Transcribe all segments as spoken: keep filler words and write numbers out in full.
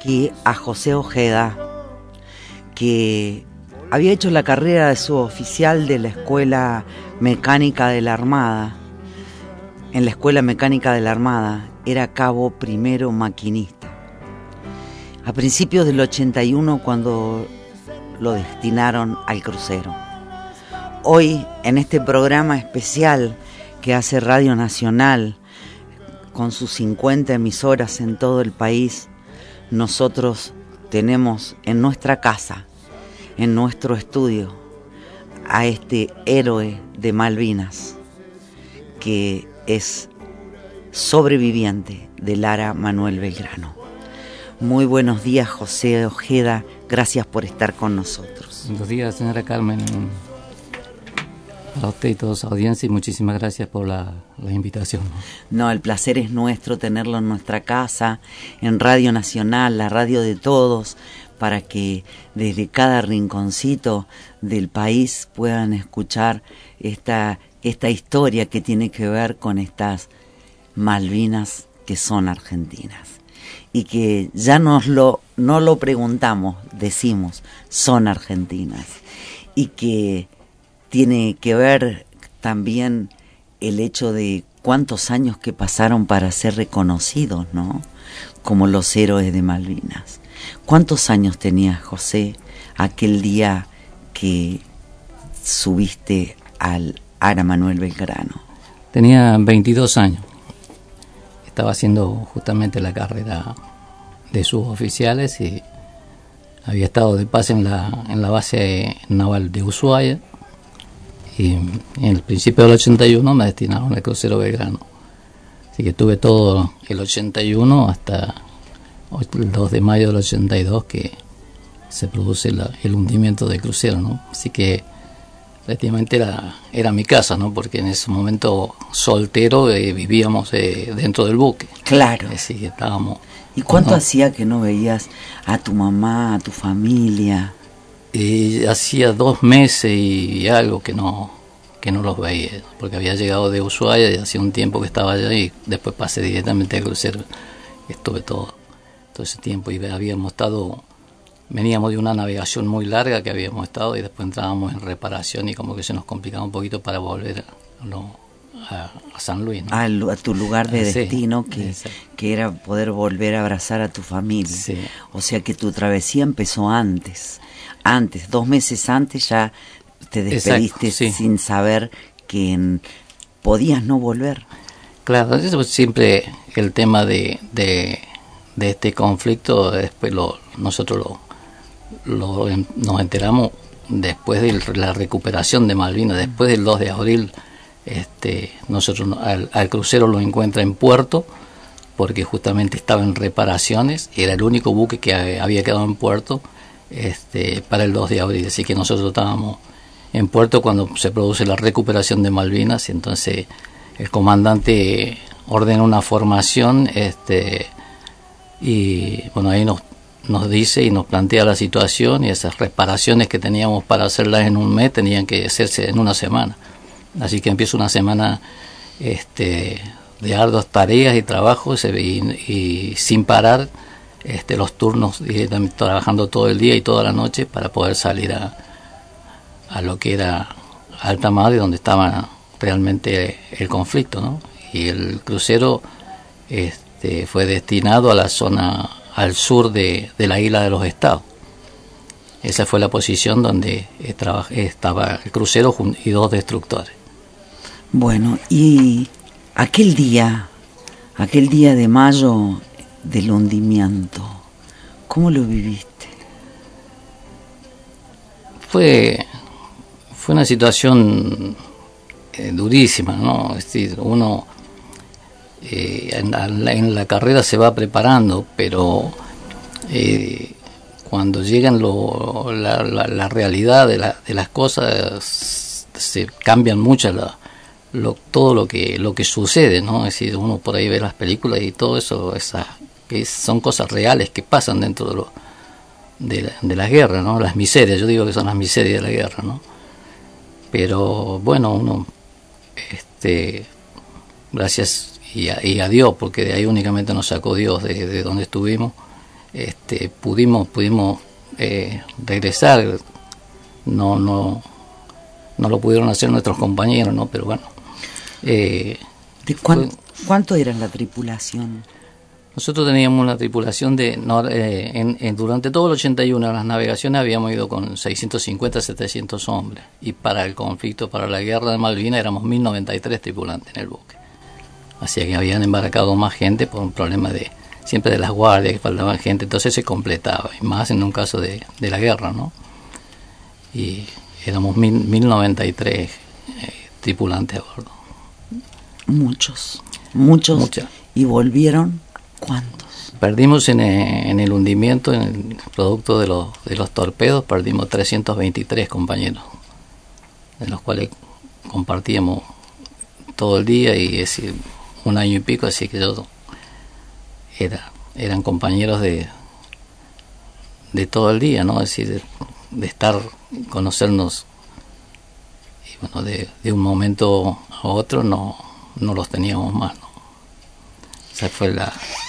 que a José Ojeda, que había hecho la carrera de suboficial de la Escuela Mecánica de la Armada. En la Escuela Mecánica de la Armada era cabo primero maquinista. A principios del ochenta y uno, cuando lo destinaron al crucero. Hoy, en este programa especial que hace Radio Nacional, con sus cincuenta emisoras en todo el país, nosotros tenemos en nuestra casa, en nuestro estudio, a este héroe de Malvinas, que es sobreviviente de Lara Manuel Belgrano. Muy buenos días, José Ojeda, gracias por estar con nosotros. Buenos días, señora Carmen, a usted y toda su audiencia, y muchísimas gracias por la, la invitación. No, el placer es nuestro tenerlo en nuestra casa, en Radio Nacional, la radio de todos, para que desde cada rinconcito del país puedan escuchar esta, esta historia que tiene que ver con estas Malvinas que son argentinas. Y que ya nos lo, no lo preguntamos, decimos, son argentinas. Y que tiene que ver también el hecho de cuántos años que pasaron para ser reconocidos, ¿no? Como los héroes de Malvinas. ¿Cuántos años tenías, José, aquel día que subiste al Lara Manuel Belgrano? Tenía veintidós años. Estaba haciendo justamente la carrera de suboficiales y había estado de pase en la, en la base naval de Ushuaia, y en el principio del ochenta y uno me destinaron al crucero Belgrano. Así que tuve todo el ochenta y uno hasta el dos de mayo del ochenta y dos que se produce la, el hundimiento del crucero, ¿no? Así que prácticamente era, era mi casa, ¿no? Porque en ese momento soltero eh, vivíamos eh, dentro del buque. Claro. Así que estábamos... ¿Y cuánto ¿no? hacía que no veías a tu mamá, a tu familia? Y hacía dos meses y algo que no que no los veía, porque había llegado de Ushuaia y hacía un tiempo que estaba allá, y después pasé directamente al crucero. Estuve todo, todo ese tiempo y habíamos estado... Veníamos de una navegación muy larga que habíamos estado, y después entrábamos en reparación y como que se nos complicaba un poquito para volver a, no, a, a San Luis, ¿no? a, a tu lugar de sí, destino, que, que era poder volver a abrazar a tu familia. Sí. O sea que tu travesía empezó antes, antes, dos meses antes ya te despediste. Exacto, sí. Sin saber que en, podías no volver. Claro, eso siempre el tema de, de, de este conflicto, después lo, nosotros lo Lo, nos enteramos después de la recuperación de Malvinas, después del dos de abril. Este, nosotros al, al crucero lo encuentra en puerto, porque justamente estaba en reparaciones, era el único buque que había quedado en puerto este, para el dos de abril, así que nosotros estábamos en puerto cuando se produce la recuperación de Malvinas, y entonces el comandante ordena una formación, este, y bueno, ahí nos nos dice y nos plantea la situación, y esas reparaciones que teníamos para hacerlas en un mes tenían que hacerse en una semana. Así que empieza una semana este, de arduas tareas y trabajos, y, y sin parar este, los turnos, y trabajando todo el día y toda la noche para poder salir a, a lo que era alta mar, donde estaba realmente el conflicto, ¿no? Y el crucero este, fue destinado a la zona al sur de, de la isla de los Estados. Esa fue la posición donde estaba el crucero y dos destructores. Bueno, y aquel día, aquel día de mayo del hundimiento, ¿cómo lo viviste? Fue, fue una situación eh, durísima, ¿no? Es decir, uno Eh, en, la, en la carrera se va preparando, pero eh, cuando llegan lo, la, la, la realidad de, la, de las cosas, se cambian mucho la, lo, todo lo que lo que sucede, ¿no? Es decir, uno por ahí ve las películas y todo eso, esas, que son cosas reales que pasan dentro de, lo, de, de las guerras, ¿no? Las miserias, yo digo que son las miserias de la guerra, ¿no? Pero bueno, uno, este, gracias y a, y a Dios, porque de ahí únicamente nos sacó Dios de, de donde estuvimos, este, pudimos pudimos eh, regresar. No, no, no lo pudieron hacer nuestros compañeros, ¿no? Pero bueno. Eh, ¿De cuán, fue, ¿Cuánto era la tripulación? Nosotros teníamos una tripulación de... No, eh, en, en, durante todo el ochenta y uno, las navegaciones habíamos ido con seiscientos cincuenta, setecientos hombres. Y para el conflicto, para la guerra de Malvinas, éramos mil noventa y tres tripulantes en el buque. Así que habían embarcado más gente por un problema de... Siempre de las guardias, que faltaban gente. Entonces se completaba. Y más en un caso de, de la guerra, ¿no? Y éramos mil noventa y tres eh, tripulantes a bordo. Muchos, muchos. Muchas. ¿Y volvieron cuántos? Perdimos en el, en el hundimiento, en el producto de los, de los torpedos, perdimos trescientos veintitrés compañeros, en los cuales compartíamos todo el día y es decir, un año y pico, así que yo era, eran compañeros de, de todo el día, ¿no? Es decir, de, de estar, conocernos, y bueno, de, de un momento a otro no, no los teníamos más, ¿no? Esa fue la...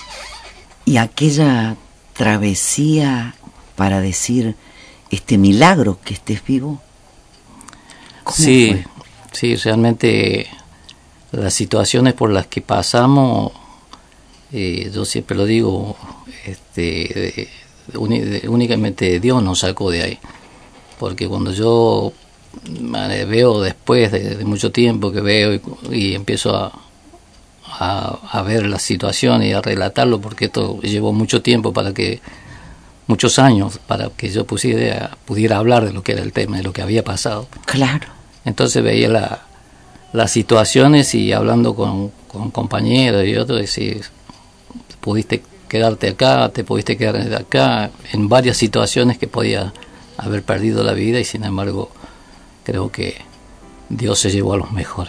Y aquella travesía para decir, este milagro que estés vivo, ¿cómo sí, fue? Sí, realmente las situaciones por las que pasamos, eh, yo siempre lo digo, este, de, uni, de, únicamente Dios nos sacó de ahí, porque cuando yo veo después de, de mucho tiempo que veo y, y empiezo a A, a ver la situación y a relatarlo, porque esto llevó mucho tiempo para que, muchos años para que yo pusiera, pudiera hablar de lo que era el tema, de lo que había pasado. Claro. Entonces veía la, las situaciones y hablando con, con compañeros y otros, decir, pudiste quedarte acá, te pudiste quedar acá, en varias situaciones que podía haber perdido la vida y sin embargo creo que Dios se llevó a los mejores.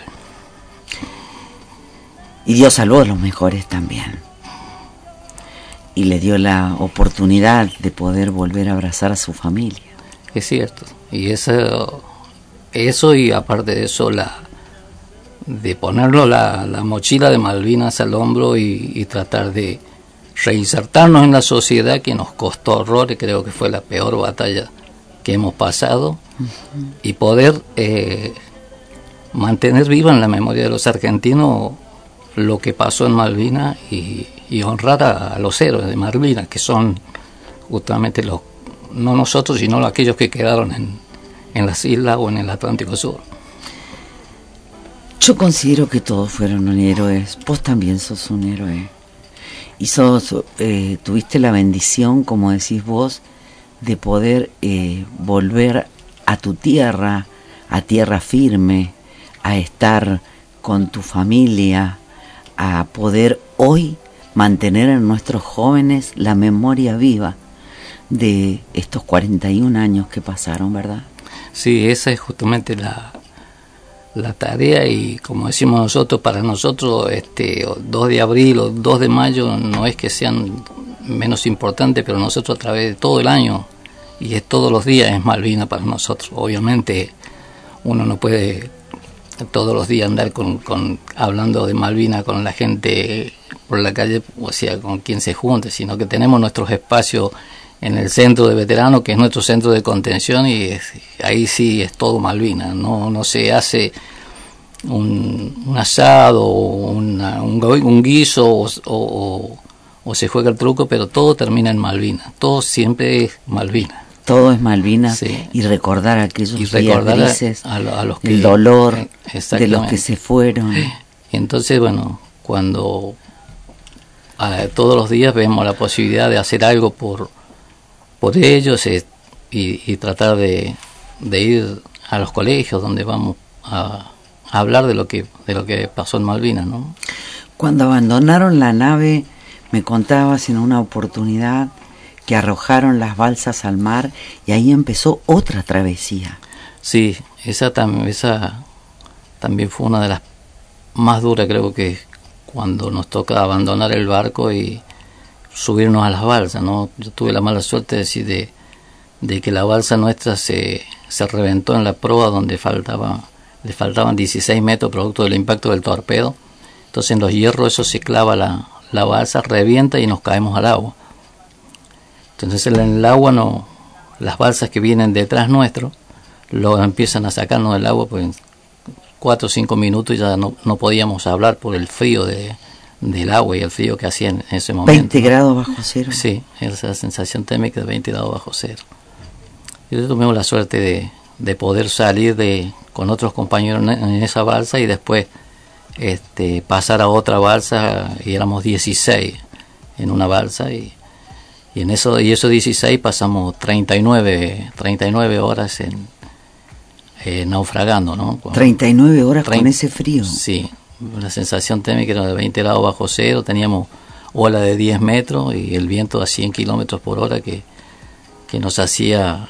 Y Dios salvó a los mejores también. Y le dio la oportunidad de poder volver a abrazar a su familia. Es cierto. Y eso, eso y aparte de eso, la de ponerlo la, la mochila de Malvinas al hombro y, y tratar de reinsertarnos en la sociedad, que nos costó horrores, creo que fue la peor batalla que hemos pasado, uh-huh. Y poder eh, mantener viva en la memoria de los argentinos lo que pasó en Malvinas y, y honrar a, a los héroes de Malvinas, que son justamente los, no nosotros, sino aquellos que quedaron en, en las islas o en el Atlántico Sur. Yo considero que todos fueron héroes. Vos también sos un héroe. Y sos, eh, tuviste la bendición, como decís vos, de poder eh, volver a tu tierra, a tierra firme, a estar con tu familia, a poder hoy mantener en nuestros jóvenes la memoria viva de estos cuarenta y un años que pasaron, ¿verdad? Sí, esa es justamente la, la tarea y como decimos nosotros, para nosotros este dos de abril o dos de mayo no es que sean menos importantes, pero nosotros a través de todo el año y es todos los días es Malvinas para nosotros. Obviamente uno no puede todos los días andar con, con hablando de Malvinas con la gente por la calle, o sea, con quien se junte, sino que tenemos nuestros espacios en el centro de veteranos, que es nuestro centro de contención, y es, ahí sí es todo Malvinas, no no se hace un, un asado, una, un, un guiso o, o, o se juega el truco, pero todo termina en Malvinas, todo siempre es Malvinas. Todo es Malvinas, sí. Y recordar a aquellos y recordar días grises, a, a, a los que, el dolor de los que se fueron. Y entonces, bueno, cuando a, todos los días vemos la posibilidad de hacer algo por por ellos eh, y, y tratar de, de ir a los colegios donde vamos a, a hablar de lo que de lo que pasó en Malvinas, ¿no? Cuando abandonaron la nave, me contabas en una oportunidad que arrojaron las balsas al mar y ahí empezó otra travesía. Sí, esa, tam, esa también fue una de las más duras, creo que cuando nos toca abandonar el barco y subirnos a las balsas, ¿no? Yo tuve la mala suerte de decir de, de que la balsa nuestra se, se reventó en la proa donde faltaba, le faltaban dieciséis metros producto del impacto del torpedo. Entonces en los hierros eso se clava la, la balsa, revienta y nos caemos al agua. Entonces en el agua no, las balsas que vienen detrás nuestro lo empiezan a sacarnos del agua, pues en cuatro o cinco minutos ya no, no podíamos hablar por el frío de, del agua y el frío que hacía en ese momento. veinte grados bajo cero. Sí, esa sensación térmica de veinte grados bajo cero. Yo tuvimos la suerte de, de poder salir de con otros compañeros en, en esa balsa y después este, pasar a otra balsa, y éramos dieciséis en una balsa, y, y en eso y esos dieciséis pasamos treinta y nueve horas en eh, naufragando, ¿no? Con, treinta y nueve horas treinta, con ese frío. Sí, una sensación térmica era de veinte grados bajo cero, teníamos ola de diez metros y el viento a cien kilómetros por hora que, que nos hacía...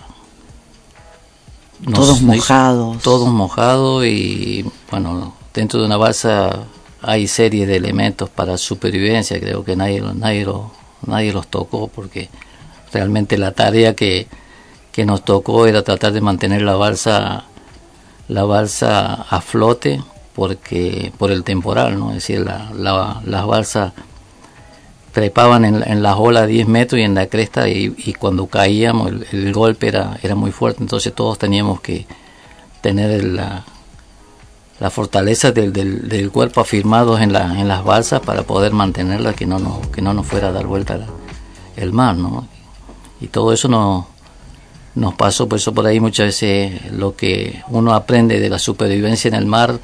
Nos, todos mojados. Todos mojados y, bueno, dentro de una balsa hay series de elementos para supervivencia, creo que nadie, nadie, lo, nadie los tocó, porque realmente la tarea que, que nos tocó era tratar de mantener la balsa, la balsa a flote, porque por el temporal, ¿no? Es decir, la, la, las balsas trepaban en, en las olas a diez metros y en la cresta, y, y cuando caíamos el, el golpe era, era muy fuerte, entonces todos teníamos que tener la, la fortaleza del, del, del cuerpo afirmados en, la, en las balsas para poder mantenerla, que no nos, que no nos fuera a dar vuelta la, el mar, ¿no? Y todo eso nos, nos pasó, por eso por ahí muchas veces lo que uno aprende de la supervivencia en el mar,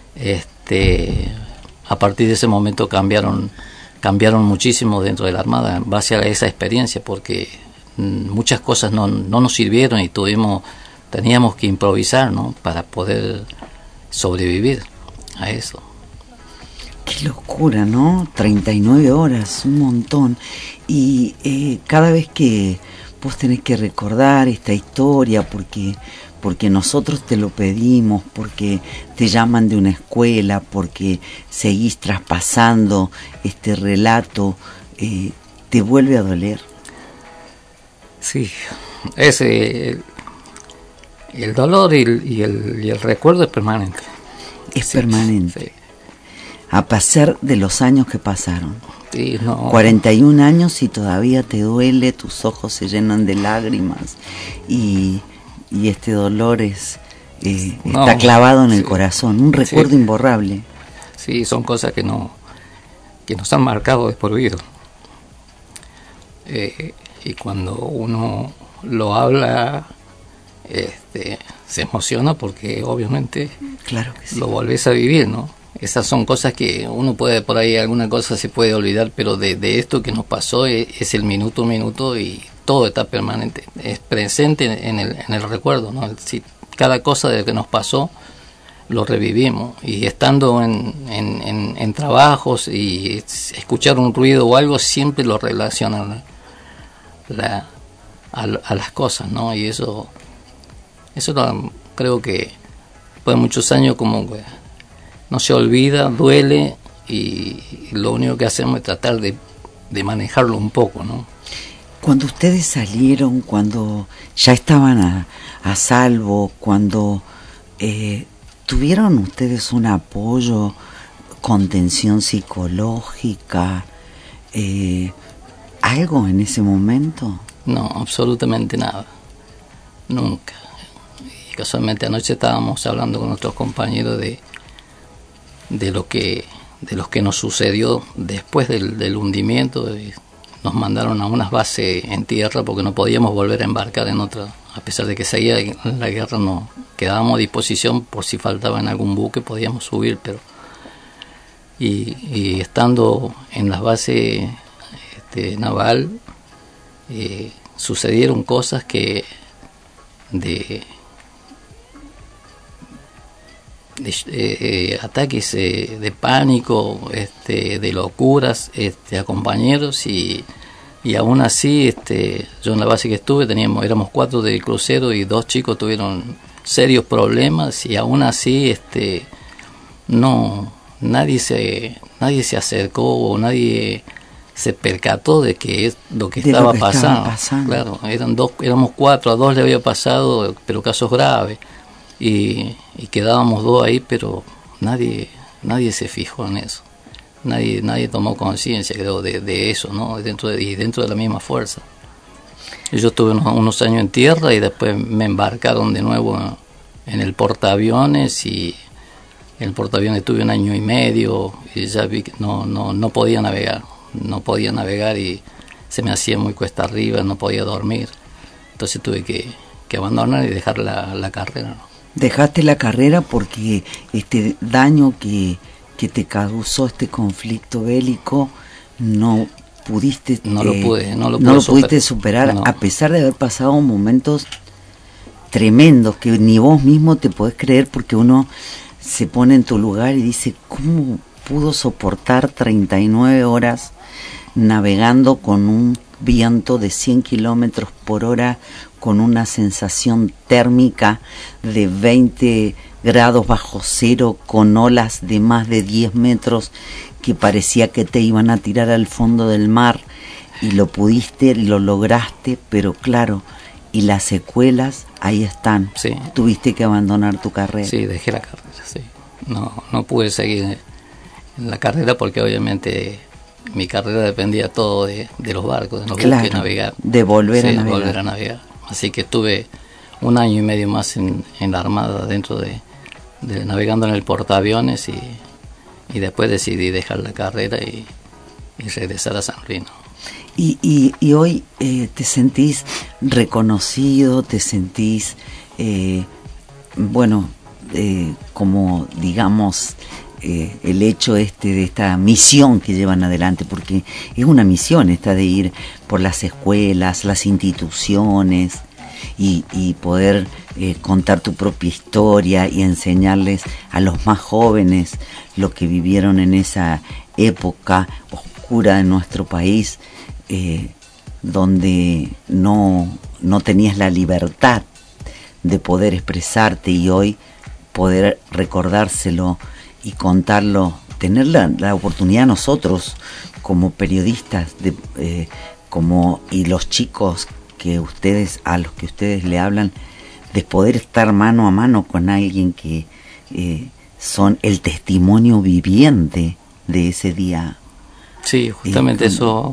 este, a partir de ese momento cambiaron cambiaron muchísimo dentro de la Armada en base a esa experiencia, porque muchas cosas no, no nos sirvieron y tuvimos teníamos que improvisar, ¿no? Para poder sobrevivir a eso. Qué locura, ¿no? treinta y nueve horas, un montón. Y eh, cada vez que vos tenés que recordar esta historia, porque porque nosotros te lo pedimos, porque te llaman de una escuela, porque seguís traspasando este relato, eh, ¿te vuelve a doler? Sí, ese, el, el dolor y el, y, el, y el recuerdo es permanente. Es sí, permanente. Sí. A pesar de los años que pasaron. Sí, no. cuarenta y un años y todavía te duele, tus ojos se llenan de lágrimas y... y este dolor es eh, no, está clavado en el sí, corazón, un recuerdo sí, imborrable. Sí, son cosas que no que nos han marcado de por vida. Eh, y cuando uno lo habla, este, se emociona porque obviamente claro que sí, lo volvés a vivir, ¿no? Esas son cosas que uno puede, por ahí alguna cosa se puede olvidar, pero de, de esto que nos pasó es, es el minuto a minuto y todo está permanente, es presente en el, en el recuerdo, ¿no? Si cada cosa de lo que nos pasó lo revivimos, y estando en, en, en, en trabajos y escuchar un ruido o algo, siempre lo relacionan la, a, a las cosas, ¿no? Y eso, eso lo, creo que después de muchos años como que no se olvida, duele, y lo único que hacemos es tratar de, de manejarlo un poco, ¿no? Cuando ustedes salieron, cuando ya estaban a, a salvo, cuando eh, tuvieron ustedes un apoyo, contención psicológica, eh, ¿algo en ese momento? No, absolutamente nada, nunca. Y casualmente anoche estábamos hablando con nuestros compañeros de, de lo que de lo que nos sucedió después del, del hundimiento. De, nos mandaron a unas bases en tierra porque no podíamos volver a embarcar en otra, a pesar de que seguía la guerra, no quedábamos a disposición por si faltaba en algún buque, podíamos subir, pero y, y estando en las bases este, naval eh, sucedieron cosas que de de eh, ataques eh, de pánico, este, de locuras este, a compañeros, y, y aún así este, yo en la base que estuve teníamos éramos cuatro del crucero y dos chicos tuvieron serios problemas, y aún así este no nadie se nadie se acercó o nadie se percató de que es lo que, de estaba, lo que pasando. estaba pasando. Claro, eran dos, éramos cuatro, a dos le había pasado, pero casos graves. Y, y quedábamos dos ahí, pero nadie nadie se fijó en eso, nadie nadie tomó conciencia, creo, de, de eso, ¿no? Dentro de, y dentro de la misma fuerza. Yo estuve unos, unos años en tierra y después me embarcaron de nuevo en, en el portaaviones, y en el portaaviones estuve un año y medio y ya vi que no, no, no podía navegar, no podía navegar y se me hacía muy cuesta arriba, no podía dormir, entonces tuve que, que abandonar y dejar la, la carrera, ¿no? Dejaste la carrera porque este daño que, que te causó este conflicto bélico no pudiste no lo pude no lo, no lo pudiste superar, no. A pesar de haber pasado momentos tremendos que ni vos mismo te podés creer, porque uno se pone en tu lugar y dice, ¿cómo pudo soportar treinta y nueve horas navegando con un viento de cien kilómetros por hora, con una sensación térmica de veinte grados bajo cero, con olas de más de diez metros que parecía que te iban a tirar al fondo del mar? Y lo pudiste, lo lograste, pero claro, y las secuelas ahí están. Sí. Tuviste que abandonar tu carrera. Sí, dejé la carrera, sí. No, no pude seguir en la carrera porque obviamente mi carrera dependía todo de, de los barcos, de los claro, buques, navegar. De volver, sí, a navegar. de volver a navegar. Así que estuve un año y medio más en, en la Armada, dentro de, de navegando en el portaaviones, y, y después decidí dejar la carrera y, y regresar a San Luis, ¿no? Y, y, y hoy eh, te sentís reconocido, te sentís, eh, bueno, eh, como digamos, eh, el hecho este de esta misión que llevan adelante, porque es una misión esta de ir por las escuelas, las instituciones y, y poder eh, contar tu propia historia y enseñarles a los más jóvenes lo que vivieron en esa época oscura de nuestro país. Eh, donde no, no tenías la libertad de poder expresarte, y hoy poder recordárselo y contarlo, tener la, la oportunidad nosotros como periodistas de, eh, como y los chicos que ustedes a los que ustedes le hablan, de poder estar mano a mano con alguien que eh, son el testimonio viviente de ese día. Sí, justamente eh, eso.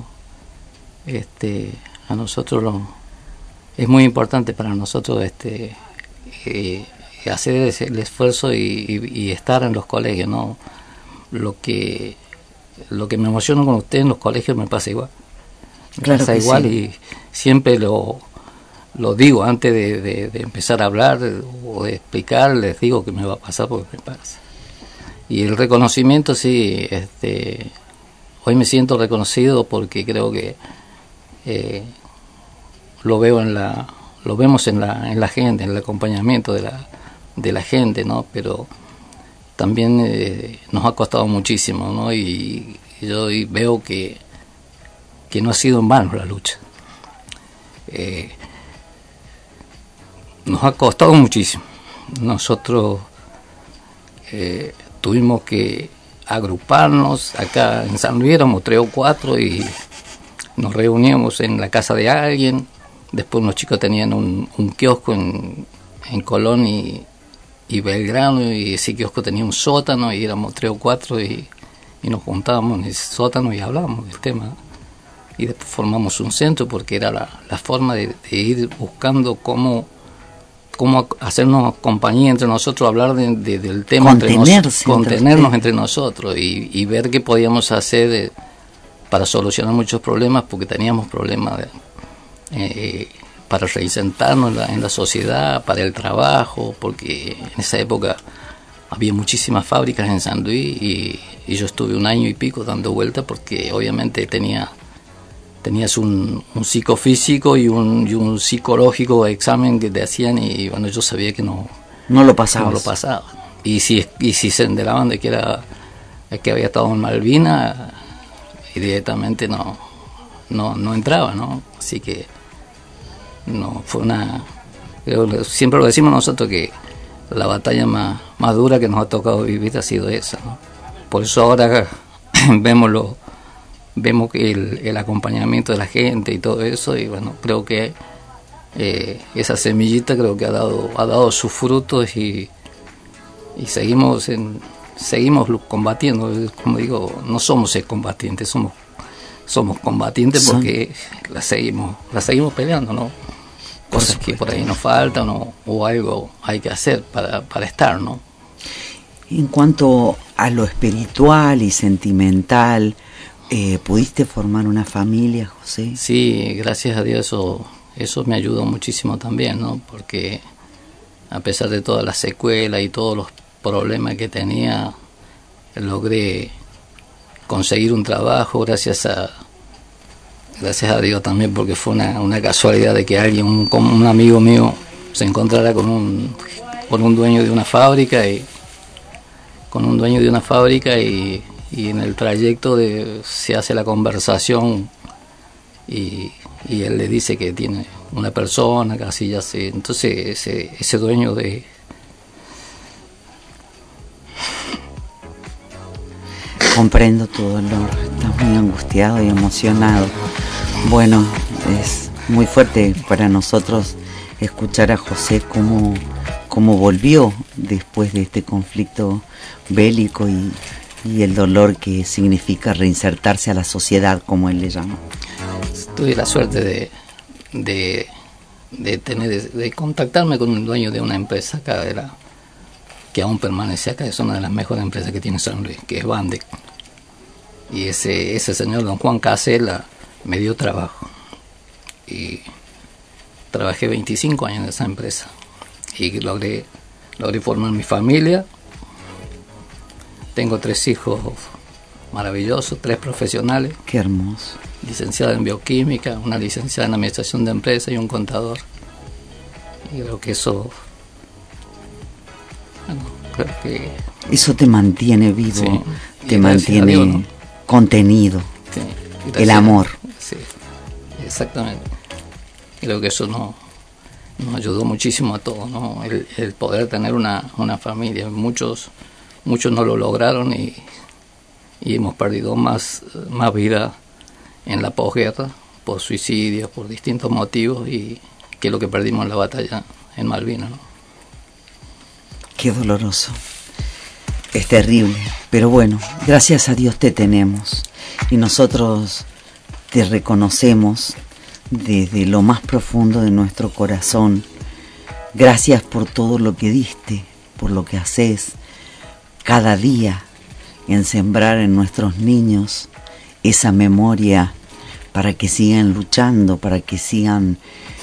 Este, a nosotros lo, es muy importante para nosotros este eh, hacer el esfuerzo y, y, y estar en los colegios, ¿no? Lo que lo que me emociona con usted en los colegios me pasa igual, me claro pasa igual sí. Y siempre lo lo digo antes de, de, de empezar a hablar o de explicar, les digo que me va a pasar porque me pasa. Y el reconocimiento, sí, este, hoy me siento reconocido porque creo que Eh, lo veo en la lo vemos en la en la gente, en el acompañamiento de la de la gente, ¿no? Pero también eh, nos ha costado muchísimo, ¿no? Y, y yo y veo que que no ha sido en vano la lucha. Eh, nos ha costado muchísimo. Nosotros eh, tuvimos que agruparnos acá en San Luis, éramos tres o cuatro y nos reuníamos en la casa de alguien. Después unos chicos tenían un, un kiosco en, en Colón y, y Belgrano, y ese kiosco tenía un sótano y éramos tres o cuatro y, y nos juntábamos en ese sótano y hablábamos del tema. Y después formamos un centro porque era la, la forma de, de ir buscando cómo, cómo hacernos compañía entre nosotros, hablar de, de, del tema, entre nos, contenernos entre nosotros y, y ver qué podíamos hacer de, para solucionar muchos problemas, porque teníamos problemas de, eh, para reinsertarnos en la, en la sociedad, para el trabajo, porque en esa época había muchísimas fábricas en San Luis y, y yo estuve un año y pico dando vueltas porque obviamente tenía tenías un, un psicofísico y un, y un psicológico examen que te hacían y bueno, yo sabía que no no lo pasaba no lo pasaba y si y si se enteraban de que era que había estado en Malvinas, y directamente no no no entraba, ¿no? Así que no fue una, siempre lo decimos nosotros, que la batalla más más dura que nos ha tocado vivir ha sido esa, ¿no? Por eso ahora vemos lo vemos que el, el acompañamiento de la gente y todo eso, y bueno, creo que eh, esa semillita creo que ha dado ha dado sus frutos y y seguimos en seguimos combatiendo. Como digo, no somos excombatientes, somos somos combatientes Son- porque la seguimos, la seguimos peleando, ¿no? Cosas que por ahí nos faltan o, o algo hay que hacer para, para estar, ¿no? En cuanto a lo espiritual y sentimental, eh, ¿pudiste formar una familia, José? Sí, gracias a Dios eso, eso me ayudó muchísimo también, ¿no? Porque a pesar de todas las secuelas y todos los problemas que tenía, logré conseguir un trabajo gracias a gracias a Dios también, porque fue una, una casualidad de que alguien, un, un amigo mío, se encontrara con un con un dueño de una fábrica y con un dueño de una fábrica y, y en el trayecto de, se hace la conversación y, y él le dice que tiene una persona, casi ya sé, entonces ese, ese dueño de Comprendo tu dolor, estás muy angustiado y emocionado. Bueno, es muy fuerte para nosotros escuchar a José cómo, cómo volvió después de este conflicto bélico y, y el dolor que significa reinsertarse a la sociedad, como él le llama. tuve la suerte de, de, de tener de, de contactarme con un dueño de una empresa acá de la, que aún permanece acá, es una de las mejores empresas que tiene San Luis, que es Bandec. Y ese, ese señor, don Juan Casela, me dio trabajo. Y trabajé veinticinco años en esa empresa. Y logré, logré formar mi familia. Tengo tres hijos maravillosos, tres profesionales. Qué hermoso. Licenciada en bioquímica, una licenciada en administración de empresas y un contador. Y creo que eso... Bueno, creo que... Eso te mantiene vivo, Sí. te Y mantiene Dios, ¿no? contenido. Sí, El amor. Sí, exactamente. Creo que eso no, nos ayudó muchísimo a todos, ¿no? El, el poder tener una, una familia. Muchos, muchos no lo lograron y, y hemos perdido más, más vida en la posguerra por suicidios, por distintos motivos y que lo que perdimos en la batalla en Malvinas, ¿no? Qué doloroso. Es terrible, pero bueno, gracias a Dios te tenemos y nosotros te reconocemos desde lo más profundo de nuestro corazón. Gracias por todo lo que diste, por lo que haces cada día en sembrar en nuestros niños esa memoria para que sigan luchando, para que sigan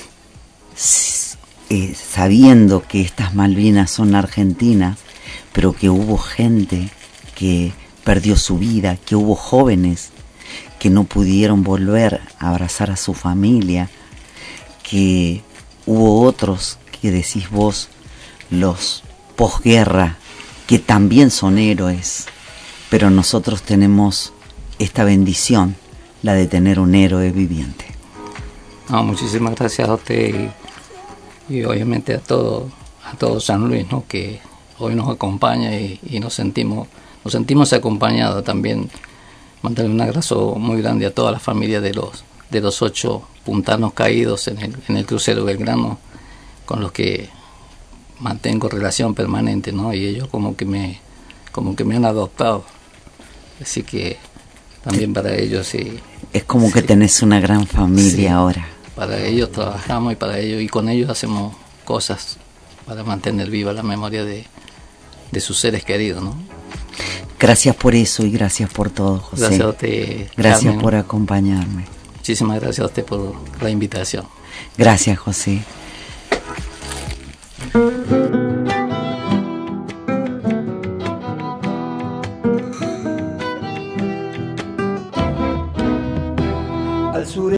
eh, sabiendo que estas Malvinas son argentinas, pero que hubo gente que perdió su vida, que hubo jóvenes que no pudieron volver a abrazar a su familia, que hubo otros que decís vos, los posguerra, que también son héroes, pero nosotros tenemos esta bendición, la de tener un héroe viviente. No, muchísimas gracias a usted y, y obviamente a todo, a todo San Luis, ¿no? Que hoy nos acompaña y, y nos sentimos nos sentimos acompañados también. Mandarle un abrazo muy grande a toda la familia de los de los ocho puntanos caídos en el, en el crucero Belgrano, con los que mantengo relación permanente, ¿no? Y ellos como que me como que me han adoptado, así que también para ellos sí. Es como sí, que tenés una gran familia sí, ahora. Para ellos trabajamos y para ellos y con ellos hacemos cosas para mantener viva la memoria de, de sus seres queridos, ¿no? Gracias por eso y gracias por todo, José. Gracias a usted, Gracias Carmen. por acompañarme. Muchísimas gracias a usted por la invitación. Gracias, José. Al sur